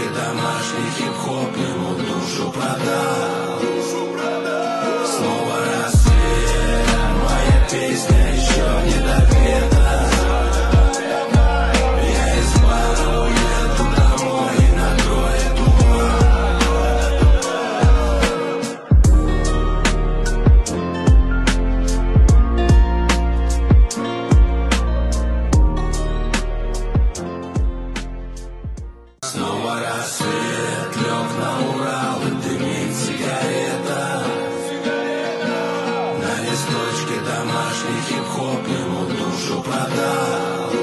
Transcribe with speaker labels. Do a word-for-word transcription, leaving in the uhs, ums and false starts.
Speaker 1: листочке домашний хип-хоп ему душу продал. Снова рассвет, моя песня еще не допета. Я из бара уеду домой и накроет Снова рассвет, лег на Урал и дымит сигарета. На листочке домашний хип-хоп ему душу продал.